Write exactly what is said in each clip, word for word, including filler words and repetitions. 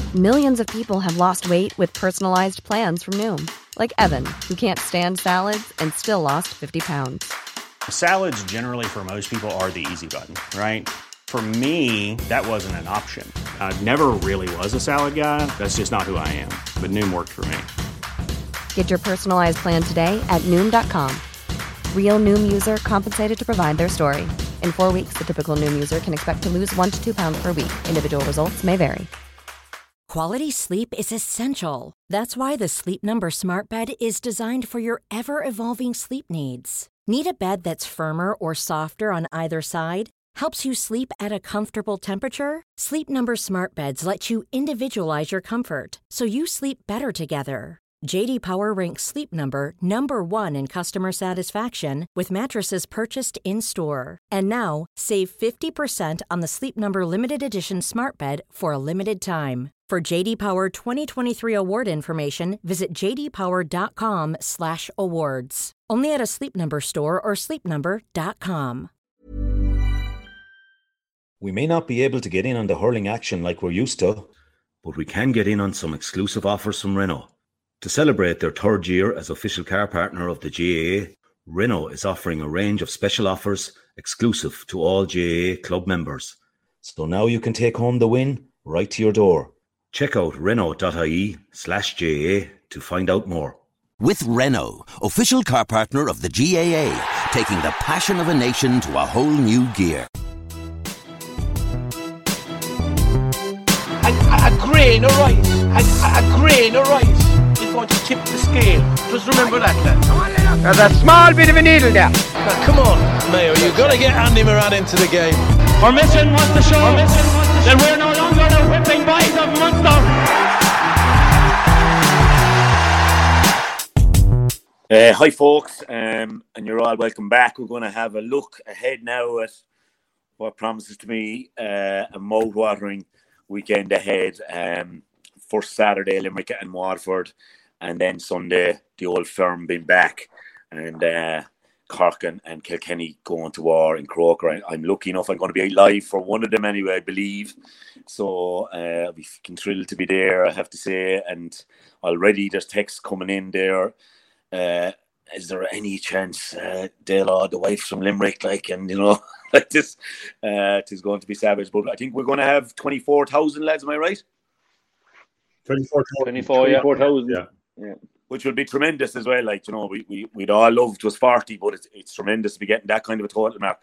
Millions of people have lost weight with personalized plans from Noom. Like Evan, who can't stand salads and still lost fifty pounds. Salads generally for most people are the easy button, right? For me, that wasn't an option. I never really was a salad guy. That's just not who I am. But Noom worked for me. Get your personalized plan today at Noom dot com. Real Noom user compensated to provide their story. In four weeks, the typical Noom user can expect to lose one to two pounds per week. Individual results may vary. Quality sleep is essential. That's why the Sleep Number Smart Bed is designed for your ever-evolving sleep needs. Need a bed that's firmer or softer on either side? Helps you sleep at a comfortable temperature? Sleep Number Smart Beds let you individualize your comfort, so you sleep better together. J D Power ranks Sleep Number number one in customer satisfaction with mattresses purchased in-store. And now, save fifty percent on the Sleep Number Limited Edition Smart Bed for a limited time. For J D Power twenty twenty-three award information, visit j d power dot com slash awards. Only at a Sleep Number store or sleep number dot com. We may not be able to get in on the hurling action like we're used to, but we can get in on some exclusive offers from Renault. To celebrate their third year as official car partner of the G A A, Renault is offering a range of special offers exclusive to all G A A club members. So now you can take home the win right to your door. Check out renault.ie slash JA to find out more. With Renault, official car partner of the G A A, taking the passion of a nation to a whole new gear. A, a, a grain of rice, a, a grain of rice is going to tip the scale. Just remember that, lad. There's a small bit of a needle there. Now, come on, Mayo, you've got to get Andy Moran into the game. Our mission was to show that we're no longer the whipping boys of Munster. Uh, hi folks, um, and you're all welcome back. We're going to have a look ahead now at what promises to be uh, a mouth-watering weekend ahead. Um, first Saturday, Limerick and Waterford, and then Sunday, the Old Firm being back, and uh, Cork and, and Kilkenny going to war in Croker. I, I'm lucky enough I'm going to be live for one of them anyway, I believe. So uh, I'll be fucking thrilled to be there, I have to say. And already there's texts coming in there. Uh, is there any chance uh, Dale, the wife from Limerick, like, and you know, like this, uh, it is going to be savage. But I think we're going to have twenty-four thousand lads, am I right? twenty-four thousand. twenty-four, twenty-four thousand. Yeah. Yeah. Which would be tremendous as well. Like, you know, we, we, we'd all loved was forty, but it's, it's tremendous to be getting that kind of a total mark.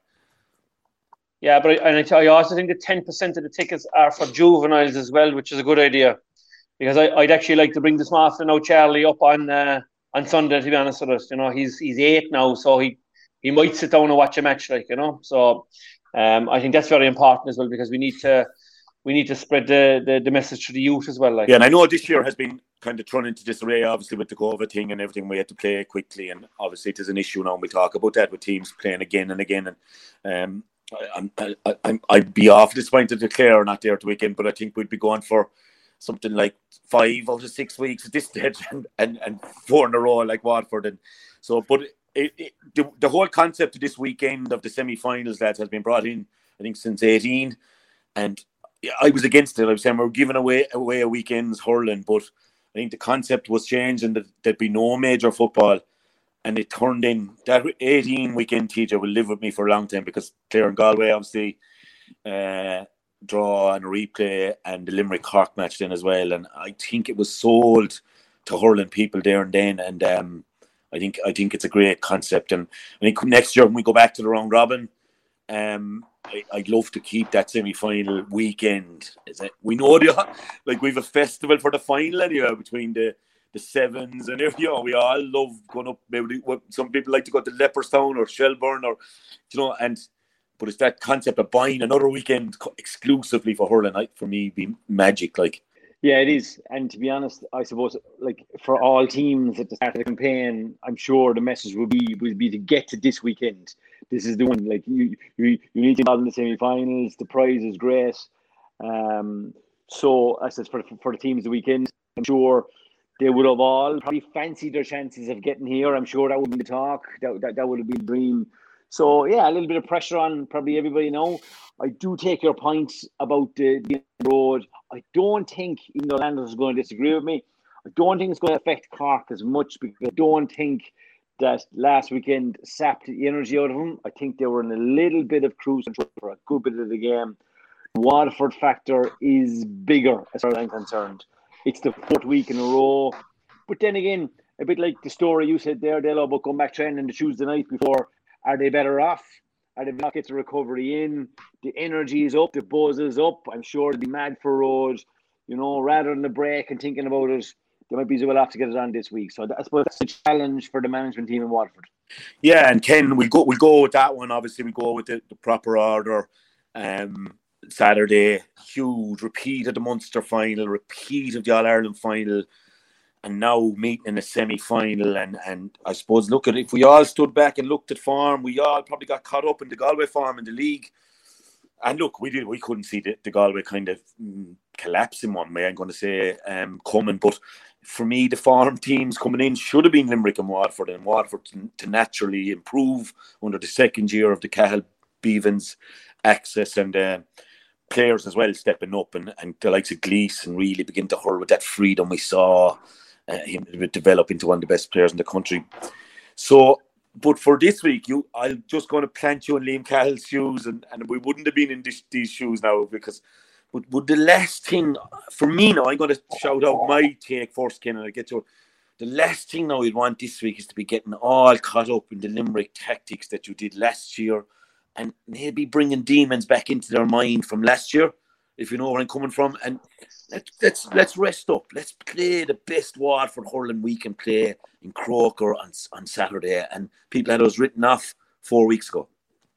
Yeah, but I, and I, tell you, I also think that ten percent of the tickets are for juveniles as well, which is a good idea. Because I, I'd actually like to bring the small now Charlie up on uh, on Sunday, to be honest with us. You know, he's he's eight now, so he, he might sit down and watch a match, like, you know. So um, I think that's very important as well, because we need to we need to spread the, the, the message to the youth as well. Like. Yeah, and I know this year has been kind of thrown into disarray, obviously, with the COVID thing and everything. We had to play quickly, and obviously it is an issue now, and we talk about that with teams playing again and again. And um, I, I, I, I'm, I'd be off disappointed to Clare not there to weekend, but I think we'd be going for something like five out of six weeks at this stage, and, and, and four in a row like Watford. And so, but it, it, the, the whole concept of this weekend of the semi-finals, lads, has been brought in, I think, since eighteen. And I was against it. I was saying we we're giving away away a weekend's hurling, but I think the concept was changed and that there'd be no major football. And it turned in, that eighteen weekend teacher will live with me for a long time, because Clare and Galway obviously uh, draw and replay, and the Limerick Cork match then as well. And I think it was sold to hurling people there and then. And um, I think I think it's a great concept. And I think next year when we go back to the round robin, um, I, I'd love to keep that semi-final weekend. Is it? We know the, like we've a festival for the final anyway between the the sevens and you know, we all love going up. Maybe what some people like to go to Leopardstown or Shelburne, or you know, and but it's that concept of buying another weekend exclusively for hurling. Like, for me, be magic. Like, yeah, it is. And to be honest, I suppose, like, for all teams at the start of the campaign, I'm sure the message will be will be to get to this weekend. This is the one. Like, you you, you need to get in the semi-finals. The prize is great. Um, so I said for for the teams the weekend, I'm sure they would have all probably fancied their chances of getting here. I'm sure that would be the talk. That that, that would have been the dream. So, yeah, a little bit of pressure on probably everybody now. I do take your points about the, the road. I don't think, even though Landers is going to disagree with me, I don't think it's going to affect Cork as much because I don't think that last weekend sapped the energy out of them. I think they were in a little bit of cruise control for a good bit of the game. The Waterford factor is bigger as far as I'm concerned. It's the fourth week in a row. But then again, a bit like the story you said there, Delo, about going back training the Tuesday night before, are they better off? Are they not get the recovery in? The energy is up, the buzz is up. I'm sure they'll be mad for road. You know, rather than the break and thinking about it, they might be as well off to get it on this week. So I suppose that's a challenge for the management team in Waterford. Yeah, and Ken, we go we go with that one. Obviously, we go with the, the proper order. Um, Saturday, huge repeat of the Munster final, repeat of the All Ireland final, and now meeting in a semi final. And and I suppose look at it, if we all stood back and looked at form, we all probably got caught up in the Galway form in the league. And look, we did we couldn't see the, the Galway kind of mm, collapse in one way, I'm going to say, um, coming. But for me, the farm teams coming in should have been Limerick and Waterford, and Waterford to, to naturally improve under the second year of the Cahill Beavens access, and uh, players as well stepping up, and, and the likes of Gleeson really begin to hurl with that freedom we saw uh, him develop into one of the best players in the country. So, but for this week, you, I'm just going to plant you in Liam Cahill's shoes, and, and we wouldn't have been in this, these shoes now because But, but the last thing, for me now, I'm going to shout out my take first, Ken, and I'll get to it. The last thing now we'd want this week is to be getting all caught up in the Limerick tactics that you did last year and maybe bringing demons back into their mind from last year, if you know where I'm coming from. And let's let's, let's rest up. Let's play the best Waterford hurling we can play in Croker on, on Saturday. And people had us written off four weeks ago.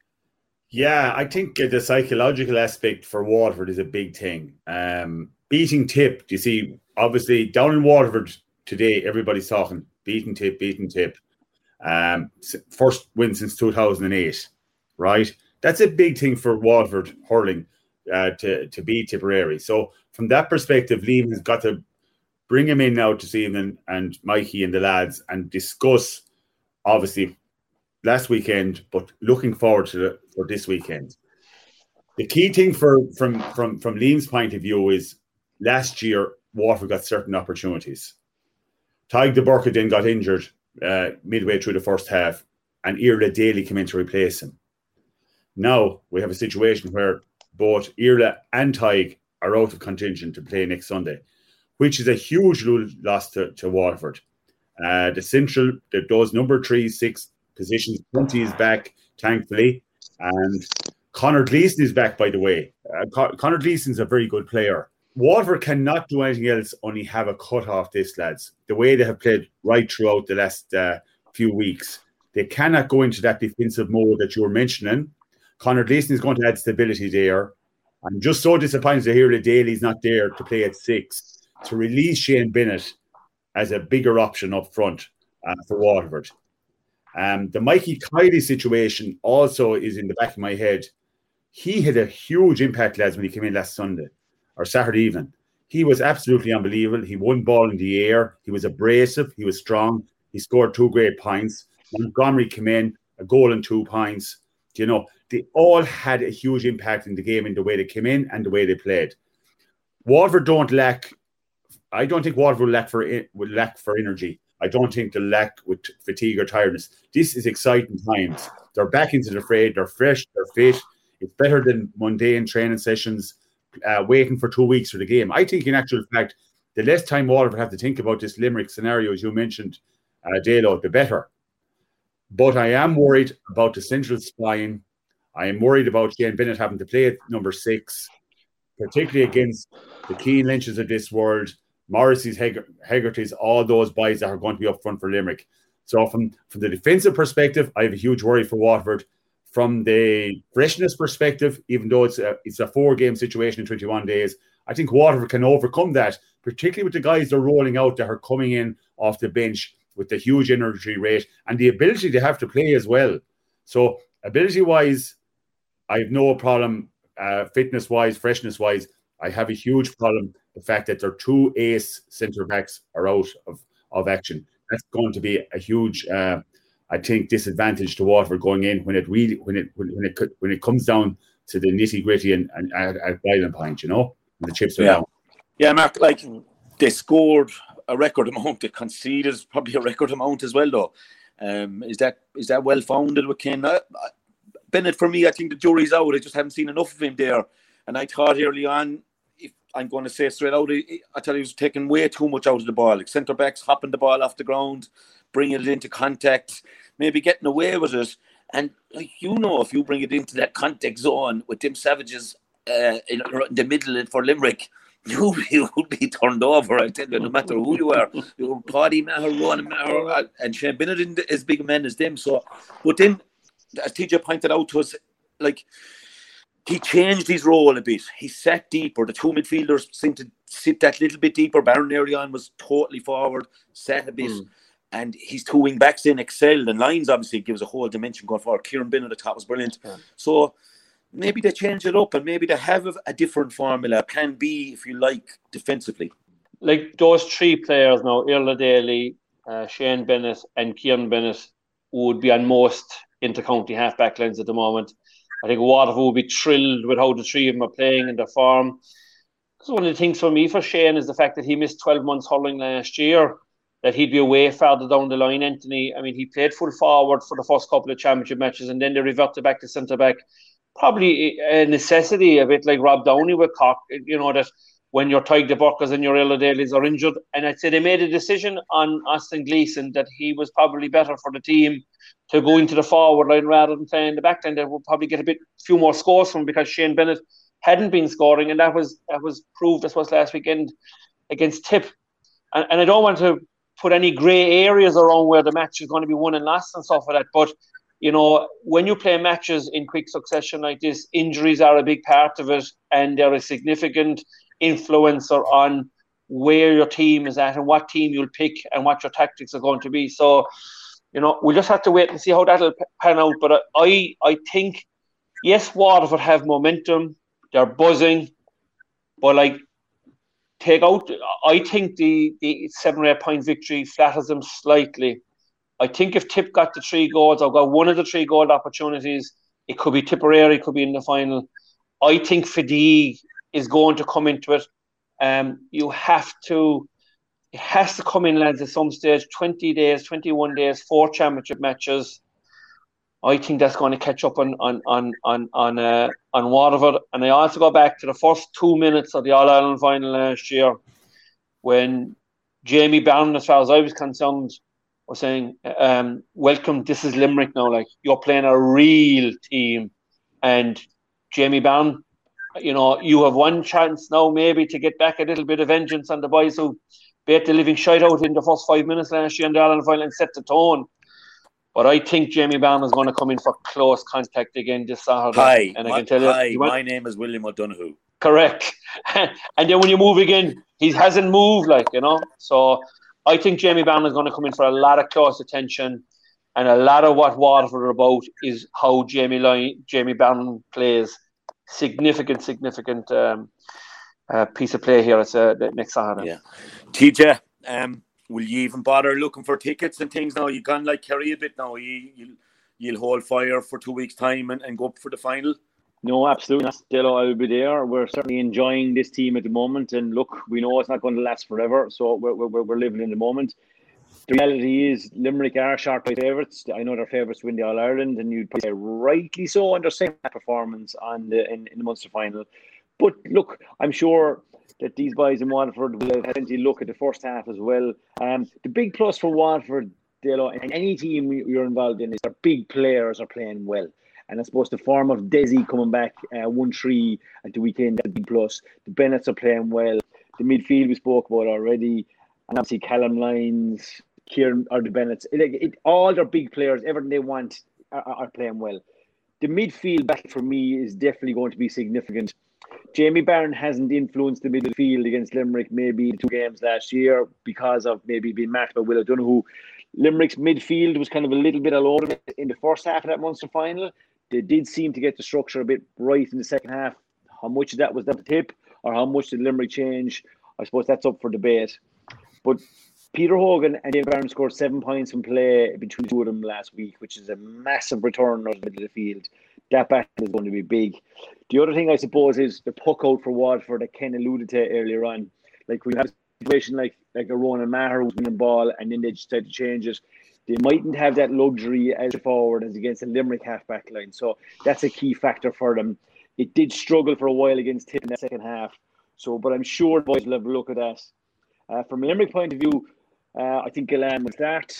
Yeah, I think the psychological aspect for Waterford is a big thing. Um, beating Tip, you see, obviously down in Waterford today, everybody's talking beating Tip, beating Tip. Um, first win since two thousand eight, right? That's a big thing for Waterford hurling uh, to, to beat Tipperary. So from that perspective, Liam has got to bring him in now this evening and Mikey and the lads and discuss, obviously, last weekend, but looking forward to the, for this weekend. The key thing for from from from Liam's point of view is last year Waterford got certain opportunities. Tig de Burke then got injured uh, midway through the first half, and Irla Daly came in to replace him. Now we have a situation where both Irla and Tig are out of contention to play next Sunday, which is a huge loss to, to Waterford. Uh, the central, the, those number three, six positions, twenty is back, thankfully. And Conor Gleeson is back, by the way. Uh, Con- Conor Gleeson is a very good player. Waterford cannot do anything else, only have a cut off this, lads. The way they have played right throughout the last uh, few weeks. They cannot go into that defensive mode that you were mentioning. Conor Gleeson is going to add stability there. I'm just so disappointed to hear that Daly's not there to play at six, to release Shane Bennett as a bigger option up front uh, for Waterford. Um, the Mikey Kiley situation also is in the back of my head. He had a huge impact, lads, when he came in last Sunday or Saturday evening. He was absolutely unbelievable. He won ball in the air. He was abrasive. He was strong. He scored two great points. Montgomery came in, a goal and two points. You know, they all had a huge impact in the game in the way they came in and the way they played. Waterford don't lack. I don't think Waterford will lack for will lack for energy. I don't think they'll lack with fatigue or tiredness. This is exciting times. They're back into the fray. They're fresh. They're fit. It's better than mundane training sessions, uh, waiting for two weeks for the game. I think, in actual fact, the less time Waterford have to think about this Limerick scenario, as you mentioned, uh, Dalo, the better. But I am worried about the central spine. I am worried about Shane Bennett having to play at number six, particularly against the Keane Lynches of this world, Morrissey's, Hegarty's, all those boys that are going to be up front for Limerick. So from, from the defensive perspective, I have a huge worry for Waterford. From the freshness perspective, even though it's a, it's a four-game situation in twenty-one days, I think Waterford can overcome that, particularly with the guys they're rolling out that are coming in off the bench with the huge energy rate and the ability to have to play as well. So ability-wise, I have no problem. Uh, fitness-wise, freshness-wise, I have a huge problem. The fact that their two ace centre-backs are out of, of action. That's going to be a huge uh, I think, disadvantage to Waterford going in when it really when it when it when it comes down to the nitty gritty and, and at, at boiling point, you know, when the chips are yeah. down. Yeah, Mark, like they scored a record amount, they conceded probably a record amount as well, though. Um, is that is that well founded with Ken? Uh, Bennett, for me, I think the jury's out. I just haven't seen enough of him there. And I thought early on, if I'm going to say straight out, I tell you, he was taking way too much out of the ball. Like centre backs hopping the ball off the ground, bringing it into contact, maybe getting away with it. And like, you know, if you bring it into that contact zone with them Savages uh, in the middle for Limerick, you will be turned over. I tell you, no matter who you are, you're Paddy Maher, Ronan Maher, and Shane Bennett isn't as big a man as them. So, but then, as T J pointed out to us, like he changed his role a bit. He sat deeper. The two midfielders seemed to sit that little bit deeper. Baron early on was totally forward, sat a bit. Mm. And his two wing backs in excelled, and Lyons obviously gives a whole dimension going forward. Kieran Bennett at the top was brilliant. Yeah. So maybe they change it up, and maybe they have a, a different formula, plan B, if you like, defensively. Like those three players now, Irla Daly, uh, Shane Bennett, and Kieran Bennett would be on most inter-county half-back lines at the moment. I think Waterford would be thrilled with how the three of them are playing in their form. Because one of the things for me for Shane is the fact that he missed twelve months hurling last year, that he'd be away farther down the line, Anthony. I mean, he played full forward for the first couple of championship matches, and then they reverted back to centre-back. Probably a necessity, a bit like Rob Downey with Cork, you know, that when your Tyke de Burkers and your Irla Dalys are injured. And I'd say they made a decision on Austin Gleeson that he was probably better for the team to go into the forward line rather than play in the back line. They would probably get a bit few more scores from him because Shane Bennett hadn't been scoring, and that was that was proved, I suppose, last weekend against Tip. And, and I don't want to put any grey areas around where the match is going to be won and lost and stuff like that, but you know, when you play matches in quick succession like this, injuries are a big part of it, and they're a significant influencer on where your team is at and what team you'll pick and what your tactics are going to be. So, you know, we'll just have to wait and see how that'll pan out. But I, I think, yes, Waterford have momentum, they're buzzing, but like, take out, I think the, the seven or eight point victory flatters them slightly. I think if Tip got the three goals or got one of the three goal opportunities, it could be Tipperary, it could be in the final. I think fatigue is going to come into it. Um, you have to, it has to come in, lads, at some stage. twenty days, twenty-one days, four championship matches. I think that's going to catch up on on on on on, uh, on Waterford. And I also go back to the first two minutes of the All Ireland final last year when Jamie Barron, as far as I was concerned, was saying, um, welcome, this is Limerick now. Like, you're playing a real team. And Jamie Barron, you know, you have one chance now maybe to get back a little bit of vengeance on the boys who beat the living shite out in the first five minutes last year in the Ireland final and set the tone. But I think Jamie Barron is going to come in for close contact again this Saturday. Hi, and I my, can tell hi, you, my name is William O'Donoghue. Correct. And then when you move again, he hasn't moved, like, you know. So I think Jamie Barron is going to come in for a lot of close attention, and a lot of what Waterford are about is how Jamie Line, Jamie Barron plays. Significant, significant um, uh, piece of play here. It's uh, next Saturday. Yeah, T J, um, will you even bother looking for tickets and things now? You can like carry a bit now. You you'll, you'll hold fire for two weeks' time and, and go up for the final. No, absolutely not. Still, I will be there. We're certainly enjoying this team at the moment, and look, we know it's not going to last forever, so we're we're, we're living in the moment. The reality is, Limerick are sharply favourites. I know they're favourites to win the All Ireland, and you'd say rightly so on their second performance on the in, in the Munster final. But look, I'm sure that these boys in Waterford will have had plenty look at the first half as well. Um, the big plus for Waterford, Dalo, and any team you're involved in, is their big players are playing well. And I suppose the form of Desi coming back uh, one three at the weekend, that's a big plus. The Bennetts are playing well. The midfield we spoke about already. And obviously Callum Lyons, Kieran, or the Bennetts. It, it, all their big players, everything they want, are, are playing well. The midfield back for me is definitely going to be significant. Jamie Barron hasn't influenced the midfield against Limerick maybe in two games last year because of maybe being marked by Will O'Donoghue. Limerick's midfield was kind of a little bit all over in the first half of that Munster final. They did seem to get the structure a bit right in the second half. How much of that was that the tip, or how much did Limerick change? I suppose that's up for debate. But Peter Hogan and Dave Barron scored seven points from play between the two of them last week, which is a massive return out of the middle of the field. That battle is going to be big. The other thing, I suppose, is the puck out for Waterford that Ken alluded to earlier on. Like, we have a situation like, like a Ronan Maher who's winning the ball and then they decide to change it. They mightn't have that luxury as forward as against the Limerick half-back line. So that's a key factor for them. It did struggle for a while against Tip in that second half. So, but I'm sure the boys will have a look at that. Uh, from a Limerick point of view, uh, I think Gillan will start.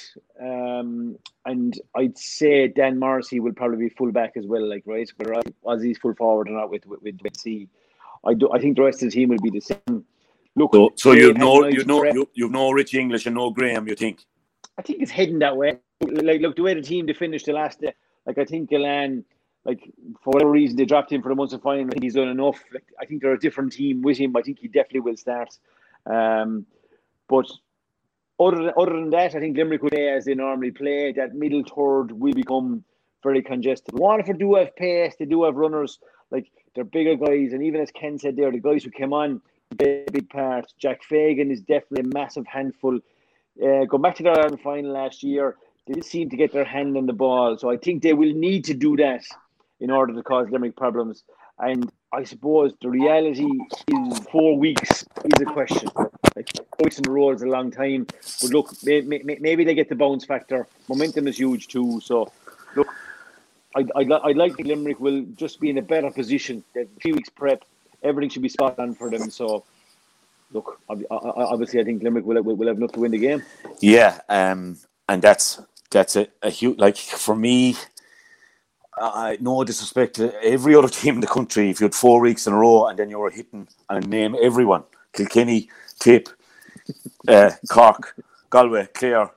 Um, and I'd say Dan Morrissey will probably be full back as well, like, right? Whether Ozzy's full forward or not with with, with C. I do. I think the rest of the team will be the same. Look, so, so you know, you know, you you know, Richie English and no Graham. You think? I think it's heading that way. Like, look, the way the team they finished the last day, like, I think Gillan, like, for whatever reason they dropped him for the Munster final. I think he's done enough. Like, I think they're a different team with him. I think he definitely will start. Um, but other than, other than that, I think Limerick will play as they normally play. That middle third will become very congested. Waterford do have pace. They do have runners. Like, they're bigger guys. And even as Ken said there, the guys who came on, big, big part. Jack Fagan is definitely a massive handful. Uh, going back to their Ireland final last year, they did seem to get their hand on the ball. So I think they will need to do that in order to cause Limerick problems. And I suppose the reality is four weeks is a question. Like, four weeks in a row is a long time. But look, may, may, maybe they get the bounce factor. Momentum is huge too. So, look, I'd, I'd, I'd like the Limerick will just be in a better position. That three weeks prep, everything should be spot on for them. So, look, obviously I think Limerick will, will, will have enough to win the game. Yeah, um, and that's that's a, a huge, like, for me, I uh, no disrespect to every other team in the country. If you had four weeks in a row and then you were hitting and name everyone, Kilkenny, Tip, uh, Cork, Galway, Clare,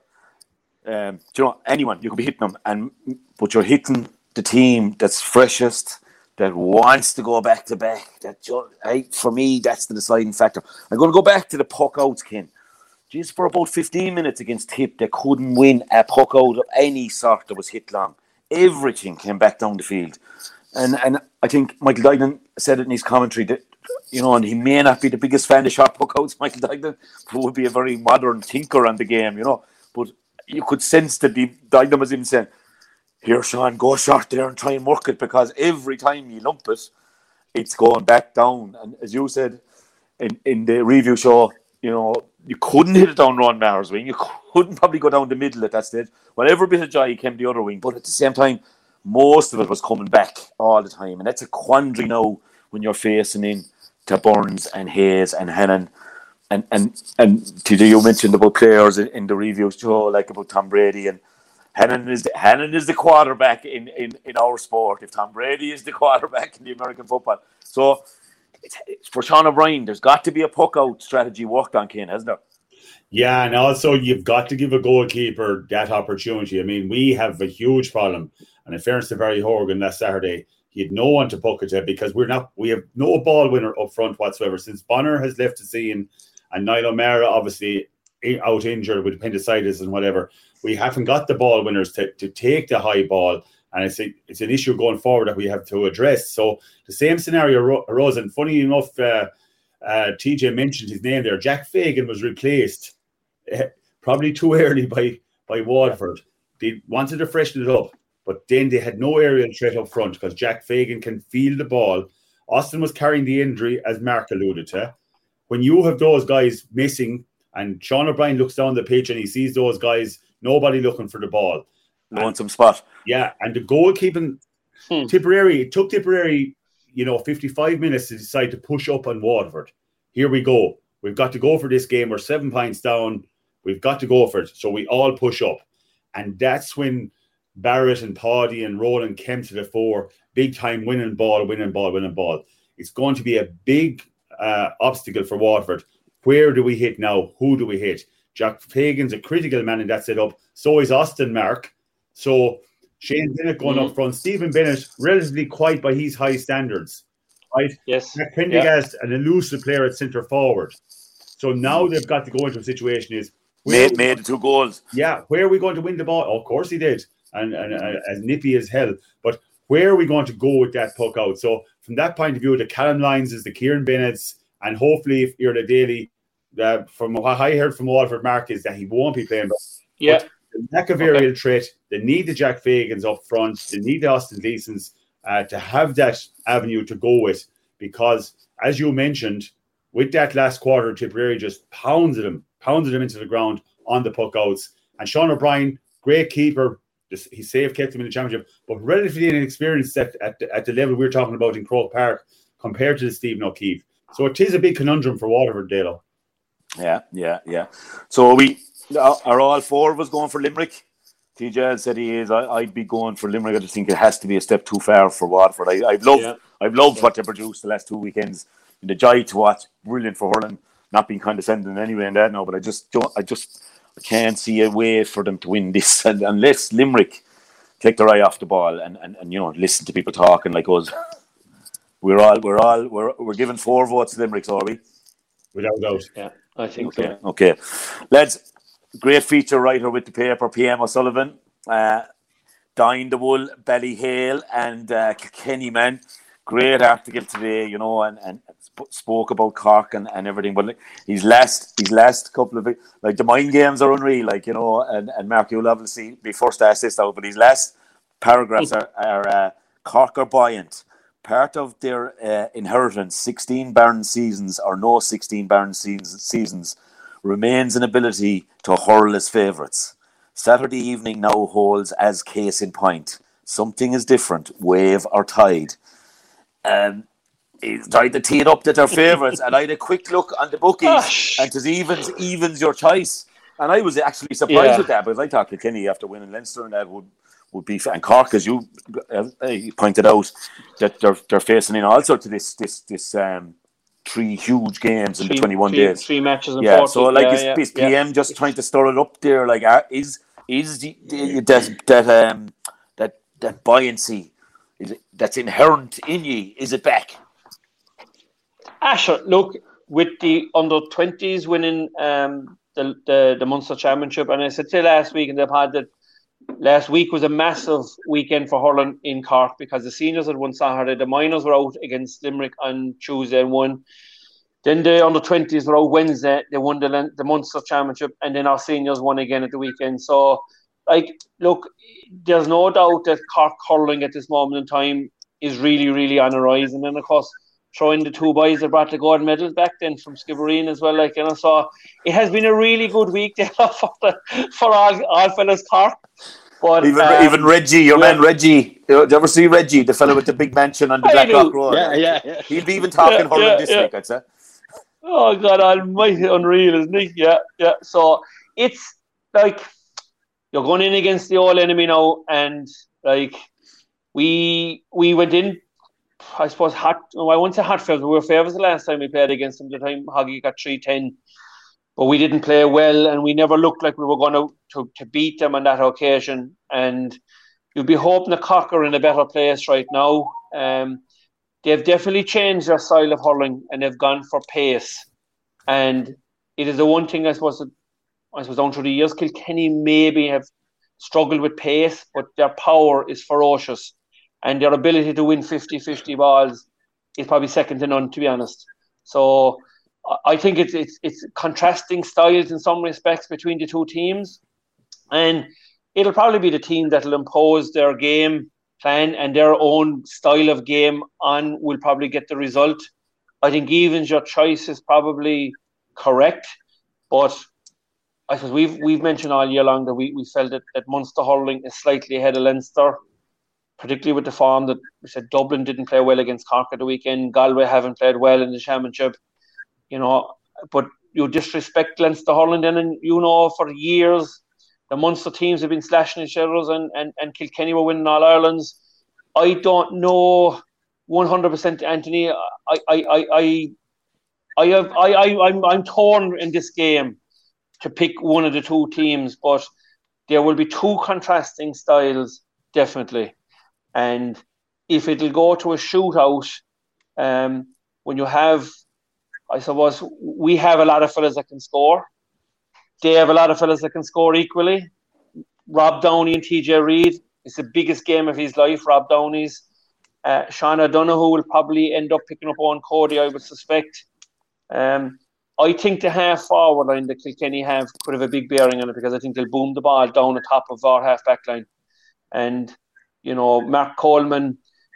um, do you know, anyone, you could be hitting them, and but you're hitting the team that's freshest, that wants to go back to back. That just, I, for me, that's the deciding factor. I'm going to go back to the puck outs, Ken. Jeez, for about fifteen minutes against Tip, they couldn't win a puck out of any sort that was hit long. Everything came back down the field. And and I think Michael Duignan said it in his commentary that, you know, and he may not be the biggest fan of short puck outs, Michael Duignan, who would be a very modern thinker on the game, you know. But you could sense that the Duignan was even saying, here, Sean, go short there and try and work it, because every time you lump it, it's going back down. And as you said in, in the review show, you know, you couldn't hit it down Ron Maher's wing. You couldn't probably go down the middle at that stage. Whatever bit of joy came the other wing. But at the same time, most of it was coming back all the time. And that's a quandary now when you're facing in to Burns and Hayes and Hannon. And and and T J, you mentioned about players in, in the review show, like about Tom Brady. And Hannon is the, Hannon is the quarterback in, in, in our sport. If Tom Brady is the quarterback in the American football. So, It's, it's for Sean O'Brien, there's got to be a puck out strategy worked on, Ken, hasn't there? Yeah, and also you've got to give a goalkeeper that opportunity. I mean, we have a huge problem, and in fairness to Barry Horgan last Saturday, he had no one to puck it to, because we're not we have no ball winner up front whatsoever. Since Bonner has left the scene and Niall O'Meara obviously out injured with appendicitis and whatever, we haven't got the ball winners to, to take the high ball. And it's a, it's an issue going forward that we have to address. So the same scenario arose, and funny enough, uh, uh, T J mentioned his name there. Jack Fagan was replaced uh, probably too early by, by Waterford. They wanted to freshen it up, but then they had no aerial threat up front because Jack Fagan can feel the ball. Austin was carrying the injury, as Mark alluded to. When you have those guys missing, and Sean O'Brien looks down the pitch and he sees those guys, nobody looking for the ball. Want some spot. Yeah, and the goalkeeping, hmm. Tipperary, it took Tipperary, you know, fifty-five minutes to decide to push up on Waterford. Here we go. We've got to go for this game. We're seven points down. We've got to go for it. So we all push up. And that's when Barrett and Paddy and Roland came to the fore. Big time winning ball, winning ball, winning ball. It's going to be a big uh, obstacle for Waterford. Where do we hit now? Who do we hit? Jack Fagan's a critical man in that setup. So is Austin Mark. So Shane Bennett going mm-hmm. up front. Stephen Bennett, relatively quiet by his high standards. Right? Yes. Prendergast, yeah. An elusive player at centre forward. So now they've got to go into a situation is made made the two goals. Yeah, where are we going to win the ball? Oh, of course he did. And, and uh, as nippy as hell. But where are we going to go with that puck out? So from that point of view, the Callum Lyons is the Kieran Bennett's, and hopefully if you're the Daly, uh, from what I heard from Waterford, Mark, is that he won't be playing. Yeah. But the lack of aerial okay. threat, they need the Jack Fagans up front, they need the Austin Gleesons uh, to have that avenue to go with, because, as you mentioned, with that last quarter, Tipperary just pounded him, pounded him into the ground on the puck outs. And Sean O'Brien, great keeper, just, he safe kept him in the championship, but relatively inexperienced at, at, at the level we're talking about in Croke Park compared to the Stephen O'Keefe. So it is a big conundrum for Waterford, Dalo. Yeah, yeah, yeah. So we are all four of us going for Limerick. T J said he is. I, I'd be going for Limerick. I just think it has to be a step too far for Waterford. I, I've loved, yeah. I've loved yeah. what they produced the last two weekends. And the joy to watch, brilliant for hurling. Not being condescending anyway in that now, but I just don't. I just I can't see a way for them to win this, and unless Limerick take their eye off the ball and, and, and you know listen to people talking like us. We're all we're all we're we're giving four votes to Limerick, so are we? Without doubt. Yeah, I think okay. so. Okay. Lads, great feature writer with the paper, P M O'Sullivan. Uh Dying the Wool, Ballyhale and uh, Kilkenny, man. Great article today, you know, and, and sp- spoke about Cork and, and everything. But like, his last his last couple of like the mind games are unreal, like, you know, and, and Mark, you'll obviously be first to ask this out, but his last paragraphs are, are uh, Cork are buoyant. Part of their uh, inheritance, sixteen barren seasons or no sixteen barren seasons, seasons, remains an ability to hurl as favourites. Saturday evening now holds as case in point. Something is different, wave or tide. Um, he's tried to tee it up that they're favourites, and I had a quick look on the bookies, Gosh. and it evens evens your choice. And I was actually surprised yeah. with that, because I thought Kilkenny, after winning Leinster, and that would. would be, and Cork, as you uh, pointed out, that they're they're facing in also to this this this um three huge games in three, the twenty-one three, days. Three matches. In yeah. forty. So like, yeah, is, yeah, is P M yeah. just trying to stir it up there? Like, uh, is is the, the, that that um that that buoyancy is it, that's inherent in ye? Is it back? Ah, sure. Look, with the under twenties winning um the the the Munster Championship, and I said to you last week in the pod that. Last week was a massive weekend for hurling in Cork because the seniors had won Saturday, the minors were out against Limerick on Tuesday and won. Then the under twenties were out Wednesday, they won the, the Munster Championship, and then our seniors won again at the weekend. So, like, look, there's no doubt that Cork hurling at this moment in time is really, really on the rise. And then, of course, throwing the two boys that brought the gold medals back then from Skibbereen as well, like, you know, so it has been a really good week there for the, for all, all fellas Cork. But, even um, even Reggie, your yeah. man Reggie. Did you ever see Reggie, the fellow with the big mansion on the Black Rock Road? Yeah, yeah, yeah. He'd be even talking yeah, hurling yeah, this yeah. week, I'd say. Oh, God almighty, unreal, isn't he? Yeah, yeah. So it's like you're going in against the old enemy now, and like we we went in, I suppose, hot. Oh, I won't say hot favours. We were favourites the last time we played against them. The time Hoggy got three ten. But we didn't play well, and we never looked like we were going to, to, to beat them on that occasion. And you'd be hoping the Cork are in a better place right now. Um, they've definitely changed their style of hurling, and they've gone for pace. And it is the one thing, I suppose, that, I suppose down through the years, Kilkenny maybe have struggled with pace, but their power is ferocious. And their ability to win fifty-fifty balls is probably second to none, to be honest. So I think it's it's it's contrasting styles in some respects between the two teams, and it'll probably be the team that'll impose their game plan and their own style of game on will probably get the result. I think even your choice is probably correct, but I suppose we've we've mentioned all year long that we, we felt that, that Munster hurling is slightly ahead of Leinster, particularly with the form that we said Dublin didn't play well against Cork at the weekend, Galway haven't played well in the championship. You know, but you disrespect Leinster hurling then, and you know for years the Munster teams have been slashing each other, and, and, and Kilkenny were winning All Irelands. I don't know one hundred percent, Anthony. I I I I I have I, I I'm I'm torn in this game to pick one of the two teams, but there will be two contrasting styles definitely, and if it'll go to a shootout, um, when you have. I suppose we have a lot of fellas that can score. They have a lot of fellas that can score equally. Rob Downey and T J Reid, it's the biggest game of his life, Rob Downey's. Uh, Sean O'Donoghue will probably end up picking up on Cody, I would suspect. Um, I think the half forward line that Kilkenny have could have a big bearing on it, because I think they'll boom the ball down the top of our half back line. And, you know, Mark Coleman,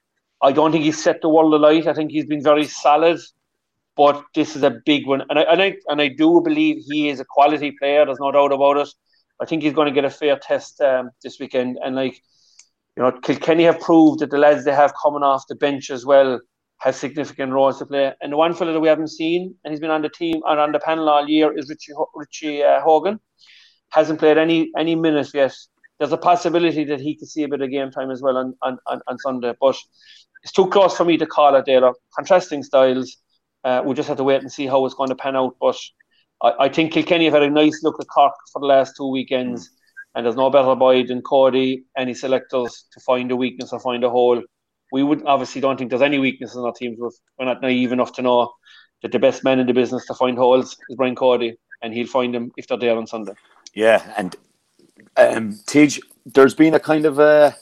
I don't think he's set the world alight. I think he's been very solid, but this is a big one. And I, and I, and I do believe he is a quality player. There's no doubt about it. I think he's going to get a fair test um, this weekend. And, like, you know, Kilkenny have proved that the lads they have coming off the bench as well have significant roles to play. And the one fella that we haven't seen, and he's been on the team or on the panel all year, is Richie Richie uh, Hogan. Hasn't played any any minutes yet. There's a possibility that he could see a bit of game time as well on, on, on, on Sunday. But it's too close for me to call it there. Contrasting styles. Uh, we'll just have to wait and see how it's going to pan out. But I, I think Kilkenny have had a nice look at Cork for the last two weekends. And there's no better boy than Cody, any selectors, to find a weakness or find a hole. We would obviously don't think there's any weakness in our teams. We're not naive enough to know that the best man in the business to find holes is Brian Cody, and he'll find them if they're there on Sunday. Yeah, and um, Tej, there's been a kind of a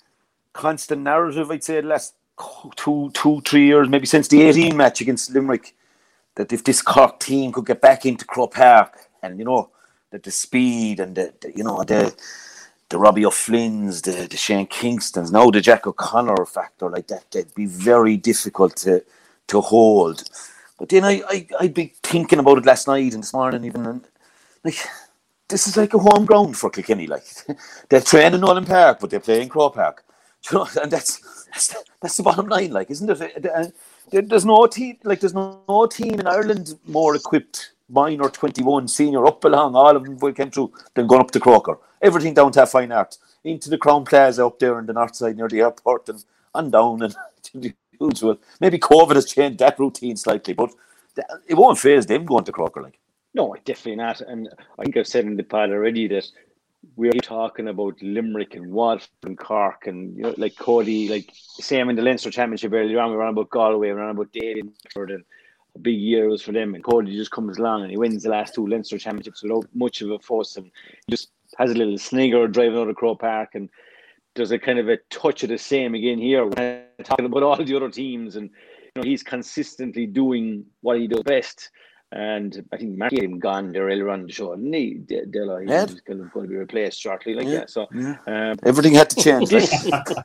constant narrative, I'd say, the last two, two, three years, maybe since the eighteen match against Limerick, that if this Cork team could get back into Croke Park, and you know that the speed and the, the you know the. the Robbie O'Flynn's, the, the Shane Kingstons, now the Jack O'Connor factor like that, they'd be very difficult to to hold. But then I, I, I'd be thinking about it last night and this morning even, and like, this is like a home ground for Kilkenny. Like, they train in Nolan Park, but they play in Croke Park. You know, and that's, that's, that's the bottom line, like, isn't it? And there's no team, like, there's no, no team in Ireland more equipped, minor twenty-one, senior, up along, all of them will come through, than going up to Croker. Everything down to Fine Arts, into the Crown Plaza up there on the north side near the airport, and, and down and to the usual. Maybe COVID has changed that routine slightly, but it won't faze them going to Croker. Like. No, definitely not. And I think I've said in the pod already that we're talking about Limerick and Waterford and Cork, and you know, like Cody, like same in the Leinster Championship earlier on, we were on about Galway, we were on about David, and a big year was for them. And Cody just comes along and he wins the last two Leinster Championships without much of a fuss, and he just has a little snigger driving out of Croke Park, and there's a kind of a touch of the same again here. We're talking about all the other teams, and you know, he's consistently doing what he does best. And I think Mark had gone there earlier on the show, and he Della, he's yeah. going to be replaced shortly, like yeah. that. So yeah. um, everything had to change. This,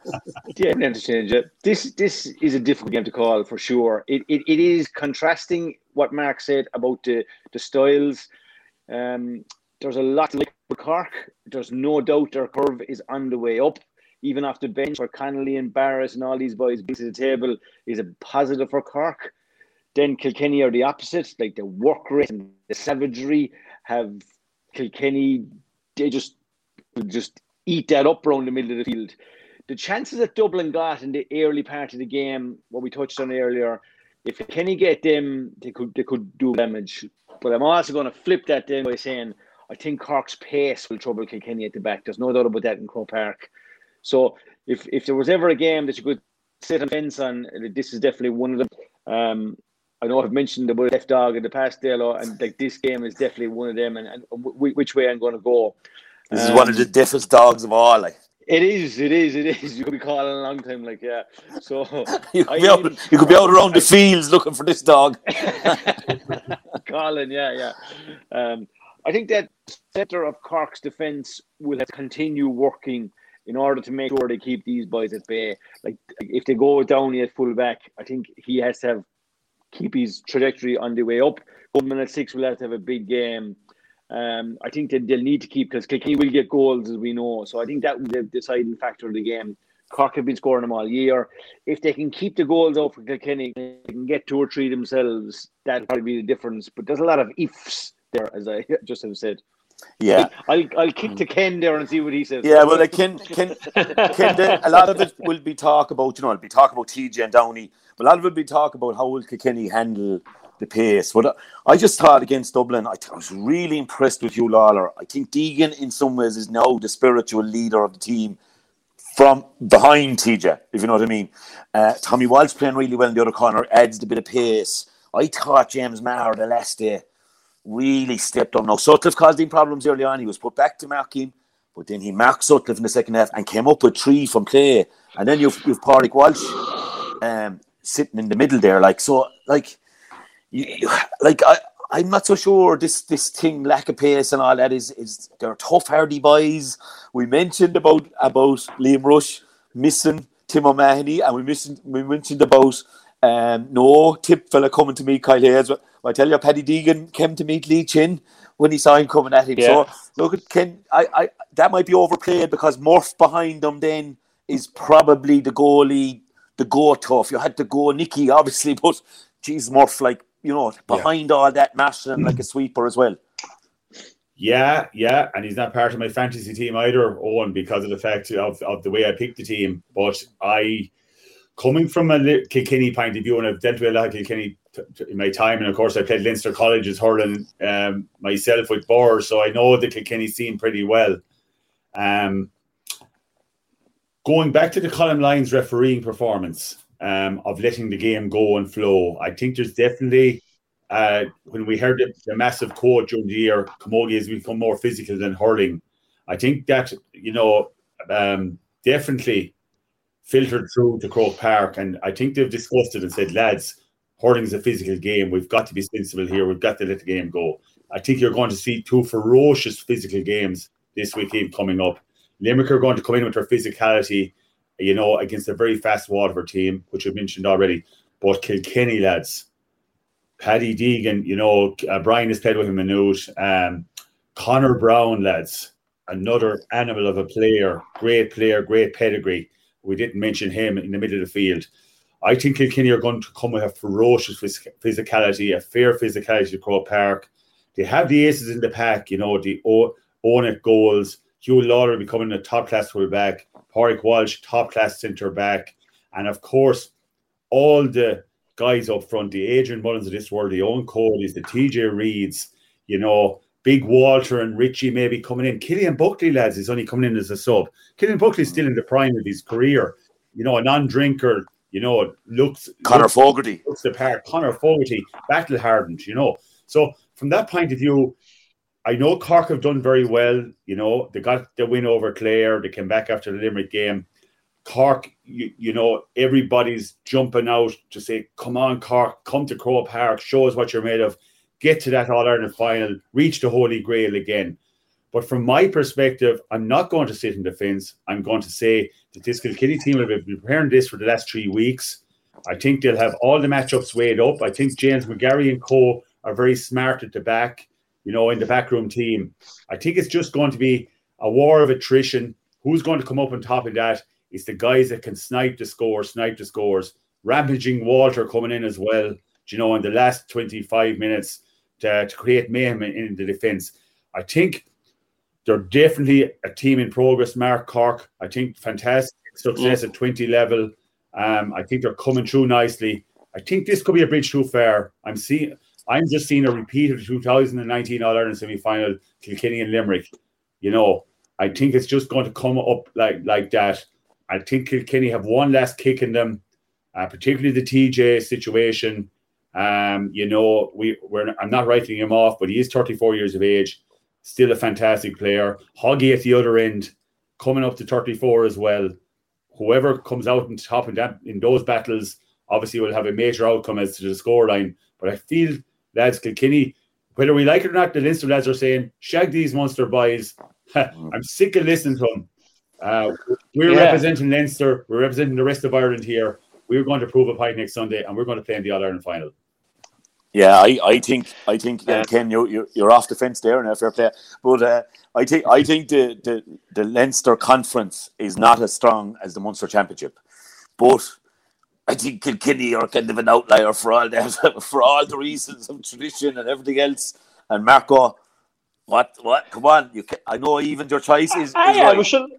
yeah, it had to change. It. This this is a difficult game to call for sure. It it, it is contrasting what Mark said about the the styles. Um, there's a lot to like with Cork. There's no doubt their curve is on the way up. Even off the bench, where Connolly and Barrett and all these boys bring to the table is a positive for Cork. Then Kilkenny are the opposite, like the work rate and the savagery have Kilkenny, they just just eat that up around the middle of the field. The chances that Dublin got in the early part of the game, what we touched on earlier, if Kilkenny get them, they could they could do damage. But I'm also going to flip that then by saying I think Cork's pace will trouble Kilkenny at the back. There's no doubt about that in Croke Park. So if if there was ever a game that you could sit on the fence on, this is definitely one of them. Um, I know I've mentioned about left dog in the past, Delo, and like this game is definitely one of them. And, and w- which way I'm going to go? This um, is one of the deafest dogs of all. Like. It is, it is, it is. You could be calling a long time, like yeah. So you could, be out, you could be out around the fields looking for this dog. Calling, yeah, yeah. Um, I think that centre of Cork's defence will have to continue working in order to make sure they keep these boys at bay. Like if they go down at full back, I think he has to have keep his trajectory on the way up. Goldman at six will have to have a big game. Um, I think that they'll need to keep, because Kilkenny will get goals, as we know. So I think that will be the deciding factor of the game. Cork have been scoring them all year. If they can keep the goals out for Kilkenny, they can get two or three themselves, that'll probably be the difference. But there's a lot of ifs there, as I just have said. Yeah, I'll I'll kick to Ken there and see what he says. Yeah, well, like Ken, Ken, Ken the, a lot of it will be talk about, you know, it'll be talk about T J and Downey, but a lot of it will be talk about how will Kilkenny handle the pace. But I just thought against Dublin, I, th- I was really impressed with Hugh Lawler. I think Deegan, in some ways, is now the spiritual leader of the team from behind T J, if you know what I mean. Uh, Tommy Walsh playing really well in the other corner, adds a bit of pace. I thought James Maher the last day really stepped up. Now, Sutcliffe caused him problems early on. He was put back to mark him, but then he marked Sutcliffe in the second half and came up with three from play. And then you've, you've Pádraig Walsh um, sitting in the middle there. Like, so, like, you, you, like I, I'm not so sure this this thing, lack of pace and all that, is is they're tough, hardy boys. We mentioned about about Liam Rush missing Tim O'Mahony, and we mentioned we mentioned about um, no tip fella coming to meet Kyle Hayes. Well, I tell you, Paddy Deegan came to meet Lee Chin when he saw him coming at him. Yeah. So look, at Ken, I, I that might be overplayed because Murph behind them then is probably the goalie, the go tough. You had to go Nicky, obviously, but geez, Murph, like, you know, behind yeah. all that mashing and like a sweeper as well. Yeah, yeah, and he's not part of my fantasy team either, Owen, because of the fact of, of the way I picked the team. But I, coming from a Kilkenny point of view, and I've dealt with a lot of Kilkenny t- t- in my time, and of course I played Leinster College's hurling um, myself with Bohr, so I know the Kilkenny scene pretty well. Um, going back to the Colin Lyons refereeing performance, um, of letting the game go and flow, I think there's definitely... Uh, when we heard the, the massive quote during the year, Camogie has become more physical than hurling. I think that, you know, um, definitely filtered through to Croke Park, and I think they've discussed it and said, lads, hurling is a physical game. We've got to be sensible here. We've got to let the game go. I think you're going to see two ferocious physical games this weekend coming up. Limerick are going to come in with their physicality, you know, against a very fast Waterford team, which I mentioned already. But Kilkenny, lads, Paddy Deegan, you know, uh, Brian has played with him a minute. Um, Connor Brown, lads, another animal of a player, great player, great pedigree. We didn't mention him in the middle of the field. I think Kilkenny are going to come with a ferocious phys- physicality, a fair physicality to Croke Park. They have the aces in the pack, you know, the o- own it goals. Hugh Lawler becoming a top-class full-back. Pádraig Walsh, top-class centre-back. And, of course, all the guys up front, the Adrian Mullins of this world, the Owen Coleys, the T J Reeds, you know, Big Walter and Richie maybe coming in. Killian Buckley, lads, is only coming in as a sub. Killian Buckley's still in the prime of his career. You know, a non-drinker, you know, looks... Connor looks, Fogarty. Looks the part. Connor Fogarty, battle-hardened, you know. So, from that point of view, I know Cork have done very well. You know, they got the win over Clare. They came back after the Limerick game. Cork, you, you know, everybody's jumping out to say, come on, Cork, come to Croke Park, show us what you're made of, get to that All-Ireland final, reach the Holy Grail again. But from my perspective, I'm not going to sit in defence. I'm going to say that this Kilkenny team will be preparing this for the last three weeks. I think they'll have all the matchups weighed up. I think James McGarry and co are very smart at the back, you know, in the backroom team. I think it's just going to be a war of attrition. Who's going to come up on top of that? It's the guys that can snipe the score, snipe the scores. Rampaging Walter coming in as well, you know, in the last twenty-five minutes to, to create mayhem in, in the defence. I think they're definitely a team in progress, Mark Cork. I think fantastic success mm. at twenty level. Um, I think they're coming through nicely. I think this could be a bridge too far. I'm seeing, I'm just seeing a repeat of the two thousand nineteen All-Ireland semi-final, Kilkenny and Limerick. You know, I think it's just going to come up like like that. I think Kilkenny have one last kick in them, uh, particularly the T J situation. Um, you know, we, we're I'm not writing him off, but he is thirty-four years of age, still a fantastic player. Hoggy at the other end, coming up to thirty-four as well. Whoever comes out on top in, that, in those battles, obviously will have a major outcome as to the scoreline. But I feel, lads, Kilkenny, whether we like it or not, the Leinster lads are saying, shag these Munster boys. I'm sick of listening to them. Uh, we're yeah. representing Leinster. We're representing the rest of Ireland here. We're going to prove a point next Sunday, and we're going to play in the All-Ireland final. Yeah, I, I think I think uh, Ken, you you're, you're off the fence there, and fair play. But uh, I think I think the, the the Leinster conference is not as strong as the Munster Championship. But I think Kilkenny are kind of an outlier for all that, for all the reasons of tradition and everything else. And Marco, what what? Come on, you can, I know even your choice is. is I, I, right. we should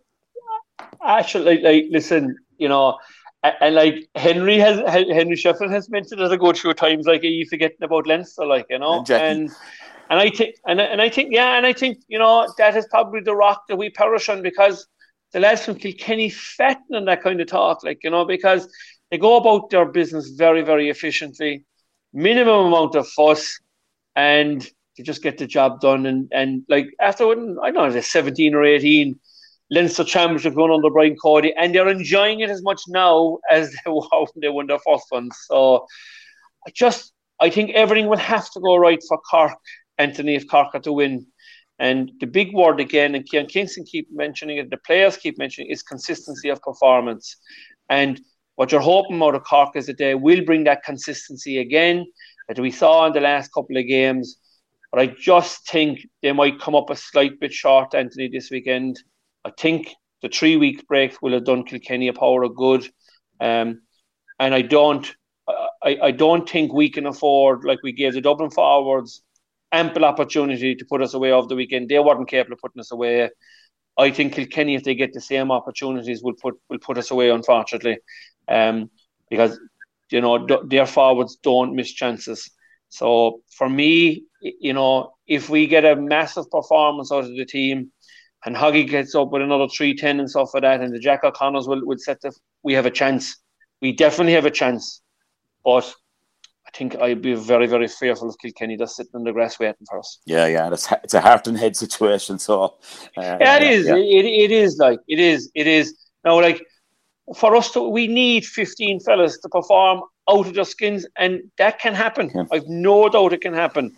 actually like listen. You know. And, and like Henry has Henry Sheffield has mentioned as I go through times like you forgetting about Leinster, like you know, and and, and I think and and I think yeah, and I think you know that is probably the rock that we perish on because the lads from Kilkenny fatten on that kind of talk, like you know, because they go about their business very very efficiently, minimum amount of fuss, and they just get the job done. And and like after I don't know, they're seventeen or eighteen. Leinster Championship going under Brian Cody, and they're enjoying it as much now as they were when they won their first one. So, I just I think everything will have to go right for Cork, Anthony, if Cork are to win. And the big word again, and Cian Kingston keep mentioning it, the players keep mentioning it, is consistency of performance. And what you're hoping out of Cork is that they will bring that consistency again, that we saw in the last couple of games. But I just think they might come up a slight bit short, Anthony, this weekend. I think the three-week break will have done Kilkenny a power of good. Um, and I don't I, I don't think we can afford, like we gave the Dublin forwards, ample opportunity to put us away over the weekend. They weren't capable of putting us away. I think Kilkenny, if they get the same opportunities, will put will put us away, unfortunately, um, because you know d- their forwards don't miss chances. So for me, you know, if we get a massive performance out of the team, and Hoggy gets up with another three ten and stuff like that, and the Jack O'Connors will will set the, we have a chance. We definitely have a chance, but I think I'd be very, very fearful of Kilkenny just sitting on the grass waiting for us. Yeah, yeah, it's it's a heart and head situation. So uh, yeah, it is. Yeah. It, it is like it is. It is now. Like for us to, we need fifteen fellas to perform out of their skins, and that can happen. Yeah. I've no doubt it can happen.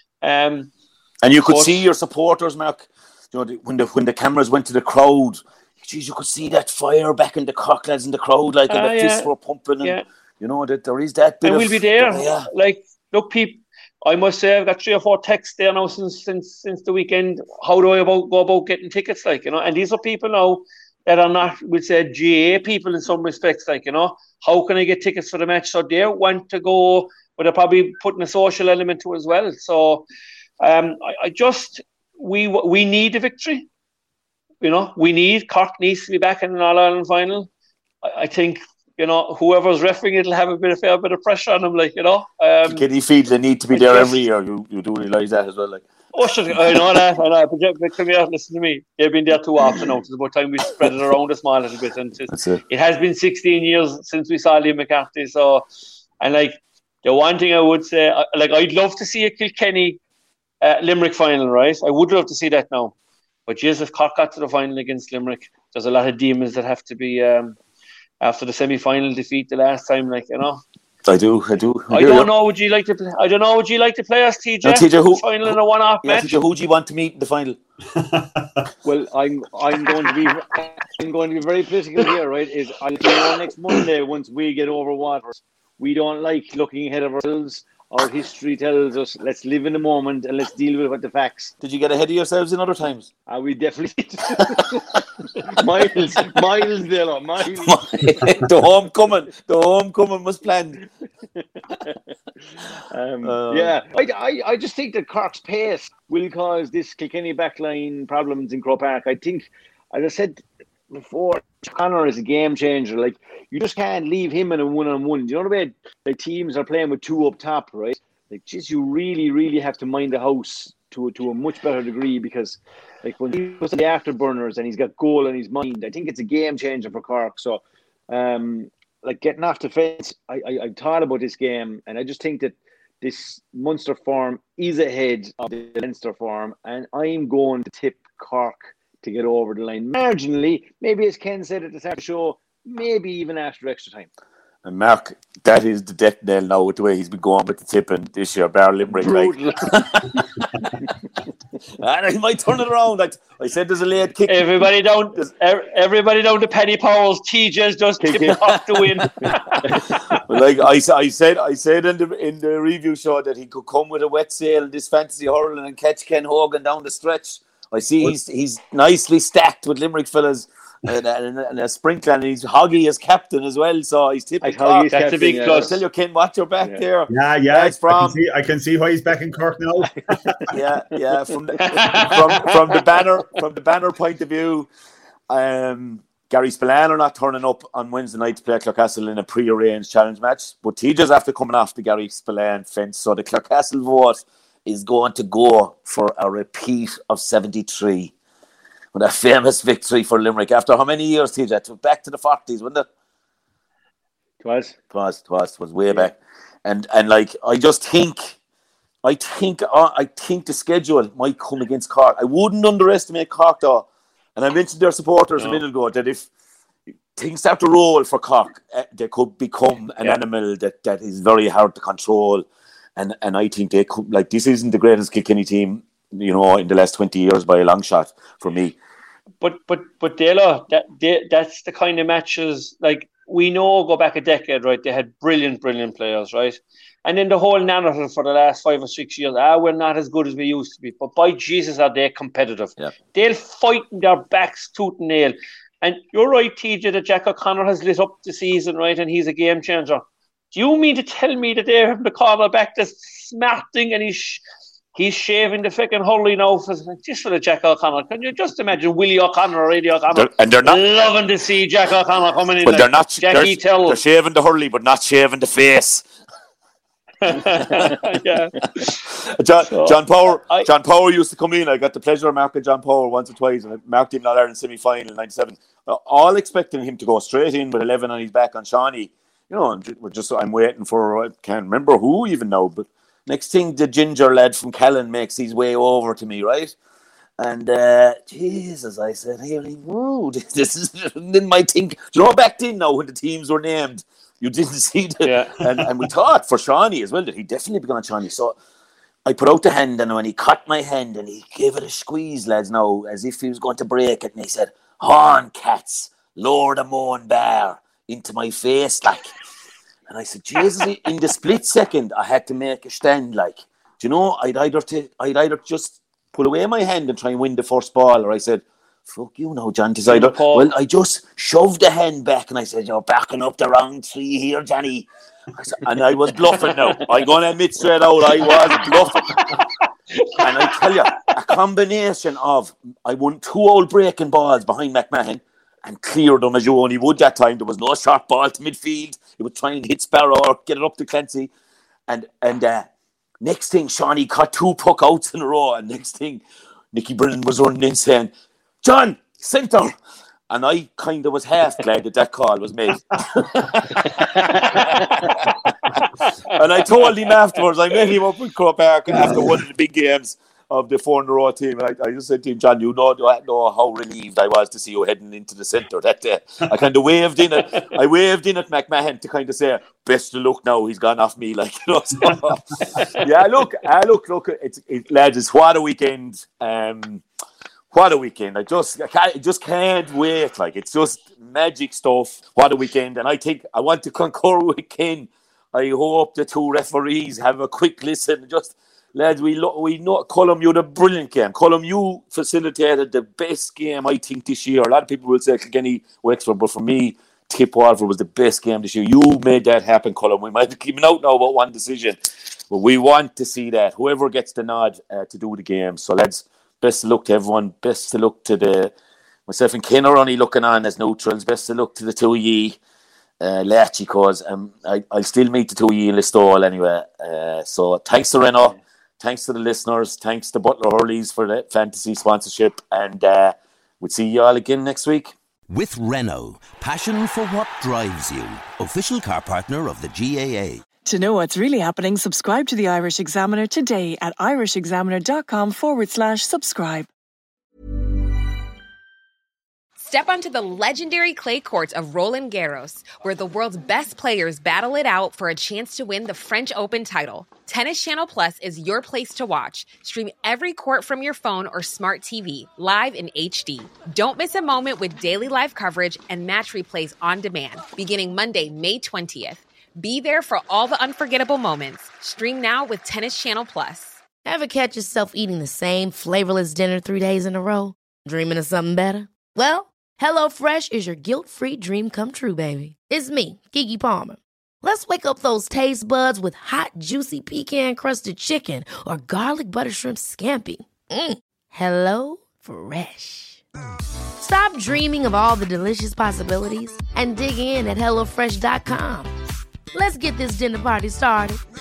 Um, and you could but, see your supporters, Mark. You know, when the when the cameras went to the crowd, geez, you could see that fire back in the Cork lads in the crowd, like, and uh, the yeah. fists were pumping. And, yeah. You know, that there is that bit and of... we'll be there. Uh, yeah. Like, look, people, I must say I've got three or four texts there now since since since the weekend. How do I about, go about getting tickets, like, you know? And these are people now that are not, we'll say, G A A people in some respects, like, you know? How can I get tickets for the match? So they want to go, but they're probably putting a social element to it as well. So um, I, I just, we we need a victory. You know, we need, Cork needs to be back in an All-Ireland final. I, I think... You know, whoever's refereeing it'll have a bit of fair bit of pressure on them, like, you know. Um, Can you feel they need to be there just, every year? You you do realise that as well, like. Oh, sure, I know that. I know. But, but come here, listen to me. They've been there too often now. It's about time we spread it around a small little bit. And it. it has been sixteen years since we saw Liam McCarthy. So, and like the one thing I would say, like I'd love to see a Kilkenny uh, Limerick final, right? I would love to see that now. But yes, if Cork got to the final against Limerick, there's a lot of demons that have to be. Um, After the semi-final defeat the last time, like, you know. I do, I do. I, I do, don't yeah. know. Would you like to? Play, I don't know. Would you like to play us, T J? No, T J, who? Final in a one-off yeah, match. T J, who do you want to meet in the final? Well, I'm I'm going to be I'm going to be very political here, right? Is I know next Monday once we get over Waters, we don't like looking ahead of ourselves. Our history tells us let's live in the moment and let's deal with the facts. Did you get ahead of yourselves in other times? Uh, we definitely did. miles, miles there, miles. The homecoming, the homecoming was planned. um, uh, yeah, I, I, I just think that Cork's pace will cause this Kilkenny backline problems in Croke Park. I think, as I said before, Connor is a game changer. Like, you just can't leave him in a one-on-one. Do you know the way like teams are playing with two up top, right? Like, just you really, really have to mind the house to to a much better degree, because like when he was the afterburners and he's got goal in his mind, I think it's a game changer for Cork. So, um, like getting off the fence, I, I I've thought about this game, and I just think that this Munster form is ahead of the Leinster form, and I'm going to tip Cork to get over the line marginally. Maybe, as Ken said at the start of the show, maybe even after extra time. And Mark, that is the death knell now with the way he's been going with the tipping this year, Bar Limerick. Like. And he might turn it around. Like I said, there's a late kick. Everybody down, everybody down to Paddy Powell's. T J's just tipping off to win. Well, like I, I said, I said in the in the review show that he could come with a wet sail in this fantasy hurling and catch Ken Hogan down the stretch. I see he's he's nicely stacked with Limerick fellas. And, and, and a sprinkler, and he's Hoggy as captain as well, so he's tipping Cork. That's a big plus. I tell you, Ken, watch your back yeah. there. Yeah, yeah. I can, see, I can see why he's back in Cork now. yeah, yeah. From the, from from the banner from the banner point of view, um, Gary Spillane are not turning up on Wednesday night to play Clarecastle in a pre-arranged challenge match, but T J's after coming off the Gary Spillane fence, so the Clarecastle vote is going to go for a repeat of seventy-three. With a famous victory for Limerick after how many years, T J? Back to the forties, wasn't it? Twas. Twas, twas, it was way yeah. back. And and like I just think I think uh, I think the schedule might come against Cork. I wouldn't underestimate Cork though. And I mentioned their supporters no. a minute ago that if things start to roll for Cork, uh, they could become an yeah. animal that, that is very hard to control. and and I think they could, like, this isn't the greatest Kilkenny team, you know, in the last twenty years by a long shot for me. But but but Dela, that they, that's the kind of matches, like, we know go back a decade, right? They had brilliant, brilliant players, right? And then the whole narrative for the last five or six years, ah, we're not as good as we used to be. But by Jesus, are they competitive? Yeah. They'll fight in their backs tooth and nail. And you're right, T J, that Jack O'Connor has lit up the season, right? And he's a game changer. Do you mean to tell me that they're having the corner back this smart thing and he's he's shaving the fucking Hurley now for, just for the Jack O'Connor? Can you just imagine Willie O'Connor or Eddie O'Onnor? They're, and they're not loving to see Jack O'Connor coming in. But like they're not. Jackie they're, Tell. they're shaving the Hurley, but not shaving the face. yeah. John, so, John Power I, John Power used to come in. I got the pleasure of marking John Power once or twice, and I marked him in All Ireland semi-final in ninety-seven. All expecting him to go straight in with eleven on his back on Shawnee. You know, and we're just I'm waiting for, I can't remember who even now, but next thing the ginger lad from Callan makes his way over to me, right? And uh, Jesus, I said, here he whoa, this is then my thing. Do you know back then now when the teams were named? You didn't see the yeah. and, and we thought for Shawnee as well that he'd definitely be going on Shawnee. So I put out the hand, and when he caught my hand and he gave it a squeeze, lads, now, as if he was going to break it, and he said, "Horn cats, Lord of Moan Bear," into my face, like. And I said, Jesus, in the split second, I had to make a stand, like. Do you know, I'd either t- I'd either just pull away my hand and try and win the first ball, or I said, fuck you now, John. Either, well, I just shoved the hand back and I said, you're backing up the wrong tree here, Johnny. I said, and I was bluffing now. I'm going to admit straight out, I was bluffing. And I tell you, a combination of, I won two old breaking balls behind McMahon and cleared them as you only would that time. There was no short ball to midfield. It would try and hit Sparrow or get it up to Clancy. And, and uh, next thing, Shawnee caught two puck outs in a row. And next thing, Nicky Brennan was running in saying, John, centre. And I kind of was half glad that that call was made. And I told him afterwards, I met him up in Croke Park after one of the big games of the four in a row team. And I, I just said to him, John, you know, know how relieved I was to see you heading into the centre that day. I kind of waved in it. I waved in at McMahon to kind of say, best of luck now, he's gone off me. Like, you know, so, yeah, look, uh, look, look, it's, it, lads, it's what a weekend. Um, What a weekend. I just I, can't, I just can't wait. Like, it's just magic stuff. What a weekend. And I think I want to concur with Ken. I hope the two referees have a quick listen. Just, lads, we lo- we know, Colm, you had a brilliant game. Colm, you facilitated the best game, I think, this year. A lot of people will say Kilkenny Wexford, but for me, Tip Waterford was the best game this year. You made that happen, Colm. We might be keeping out now about one decision, but we want to see that. Whoever gets the nod uh, to do the game. So, lads, best of luck to everyone. Best of luck to the myself and Ken are only looking on as neutrals. Best of luck to the two of ye, uh, Latchy, cause um, I I'll still meet the two of ye in Listowel anyway. Uh, so thanks to Reno, thanks to the listeners, thanks to Butler Hurleys for the fantasy sponsorship, and uh, we'll see you all again next week. With Renault, passion for what drives you. Official car partner of the G A A. To know what's really happening, subscribe to the Irish Examiner today at irishexaminer.com forward slash subscribe. Step onto the legendary clay courts of Roland Garros, where the world's best players battle it out for a chance to win the French Open title. Tennis Channel Plus is your place to watch. Stream every court from your phone or smart T V, live in H D. Don't miss a moment with daily live coverage and match replays on demand, beginning Monday, May twentieth. Be there for all the unforgettable moments. Stream now with Tennis Channel Plus. Ever catch yourself eating the same flavorless dinner three days in a row? Dreaming of something better? Well, HelloFresh is your guilt-free dream come true, baby. It's me, Keke Palmer. Let's wake up those taste buds with hot, juicy pecan-crusted chicken or garlic butter shrimp scampi. Mm. Hello Fresh. Stop dreaming of all the delicious possibilities and dig in at hello fresh dot com. Let's get this dinner party started.